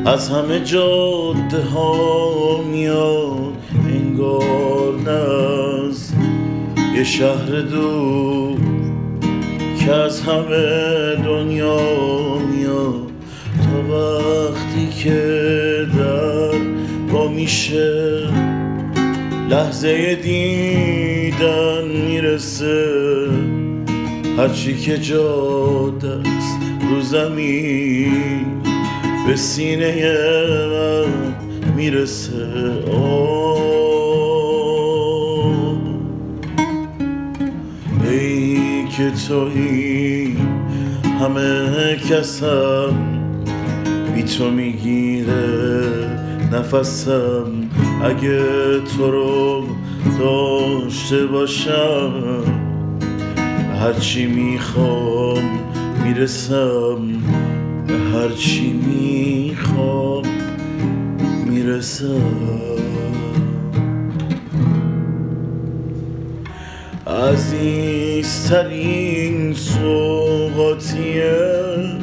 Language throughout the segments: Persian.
از همه جاده ها میاد انگار نه از یه شهر دور که از همه دنیا میاد. تا وقتی که در با میشه لحظه دیدن میرسه، هرچی که جاده است رو زمین به سینه من میرسه. ای که تویی همه کسم، بی تو میگیره نفسم. اگه تو رو داشته باشم هرچی میخوام میرسم، هرچی میخوام میرسم. عزیزترین سوغاتیه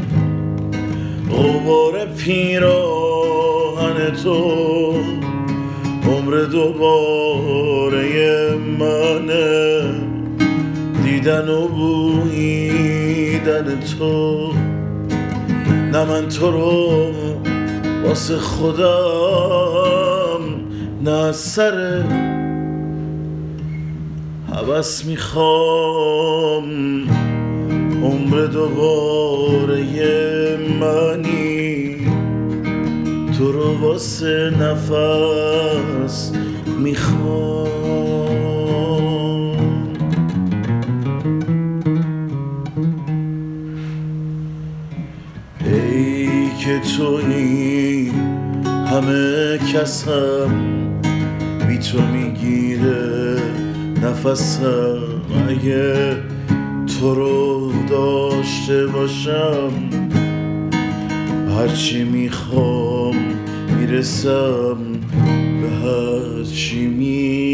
غبار پیراهن تو، عمر دوباره منه دیدن و بویدن تو. نه من تو رو واسه خودم نه از سر هوس میخوام، عمر دوباره منی تو رو واسه نفس میخوام. ای که تویی همه کسم، بی تو میگیره نفسم. اگه تو رو داشته باشم هرچی میخوام میرسم، به هرچی